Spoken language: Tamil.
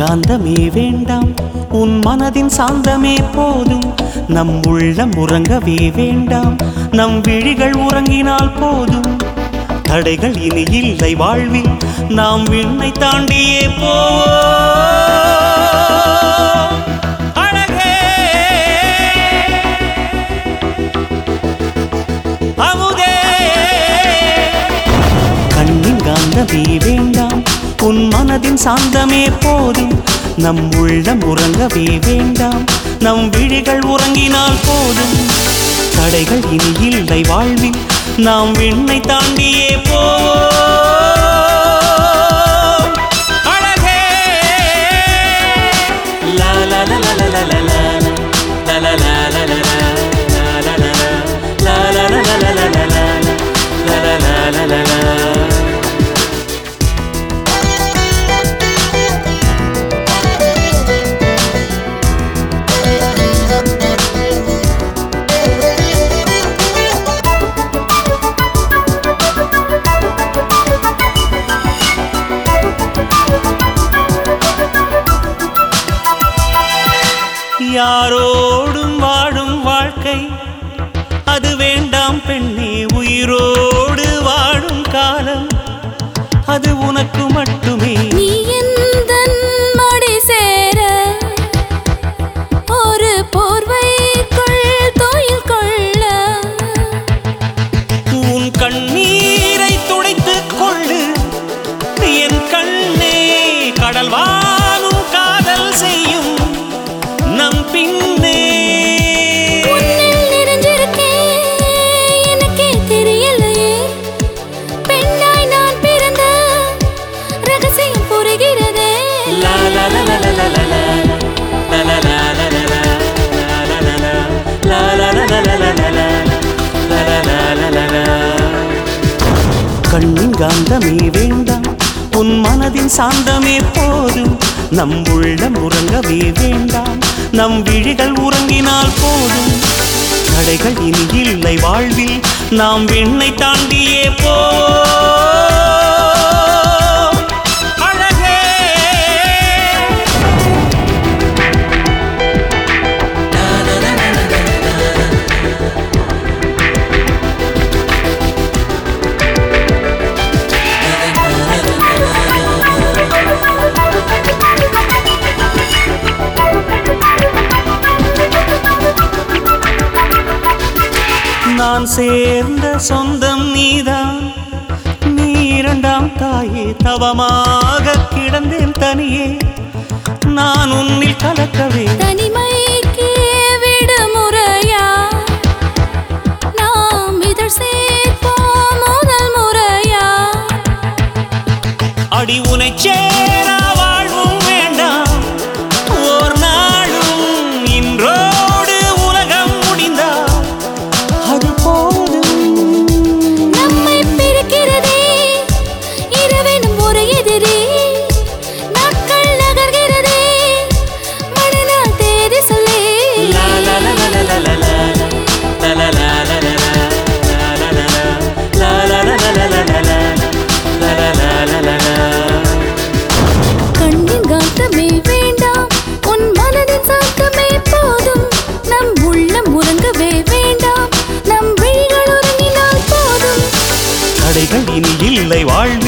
கண்ணிங்காந்தமே வேண்டாம், உன் மனதின் சாந்தமே போதும். நம் உள்ளம் உறங்கவே வேண்டாம், நம் விழிகள் உறங்கினால் போதும். தடைகள் இனி இல்லை வாழ்வில், நாம் விண்ணை தாண்டியே போவோம். அழகே அமுதே கண்ணிங்காந்தமே வேண்டாம், உன் மனதின் சாந்தமே போதும். நம் உள்ளம் உறங்கவே வேண்டாம், நம் விழிகள் உறங்கினால் போதும். தடைகள் இனி இல்லை வாழ்வில், நாம் விண்ணை தாண்டியே போவோம். அழகே லா லா லா லா லா லா லா லா லா லா லா யாரோடும் வாழும் வாழ்க்கை அது வேண்டாம் பெண்ணே, உயிரோடு வாழும் காலம் அது உனக்கு மட்டுமே. நீ எந்தன் மடி சேர ஒரு போர்வைக்குள் தோயில் கொள்ள, உன் கண்ணீரை துடைத்துக் கொள்ளு என் கண்ணே. கடல் வானும் காதல் செய்யும் நம் பின்னே. உன்னில் நிறைஞ்சிருக்கேன் எனக்கே தெரியலையே, பெண்ணாய் நான் பிறந்த ரகசியம் புரிகிறதே. லா லா லா லா லா லா லா லா லா லா லா லா லா லா. கண்ணிங்காந்தமே வேண்டாம், உன் மனதின் சாந்தமே போதும். நம் உள்ளம் உறங்கவே வேண்டாம், நம் விழிகள் உறங்கினால் போதும். தடைகள் இனி இல்லை வாழ்வில், நாம் விண்ணை தாண்டியே போவோம். அழகே நான் சேர்ந்த சொந்தம் நீதான், நீ இரண்டாம் தாயே. தவமாக கிடந்தேன் தனியே, நான் உன்னில் கலக்கவே. தனிமைக்கு விடுமுறையா, நாம் இதழ் சேர்ப்போம் முதல் முறையா. அடி உனை சேரா வாழ்வும் வேண்டாம் ஓர் நாளும், இன்றோடு உலகம் முடிந்தால் அது போதும். நம்மை பிரிக்கிறதே இரவெனும் ஒரு எதிரி, நாட்கள் நகர்கிறதே மறுநாள் தேதி சொல்லி. லா லா லா லா லா லா லா லா லா லா லா கண்ணிங்காந்தமே வேண்டாம், உன் மனதின் சாந்தமே போதும். நம் உள்ளம் உறங்கவே வேண்டாம், நம் விழிகள் உறங்கினால் போதும். தடைகள் இனி இல்லை வாழ்வில்,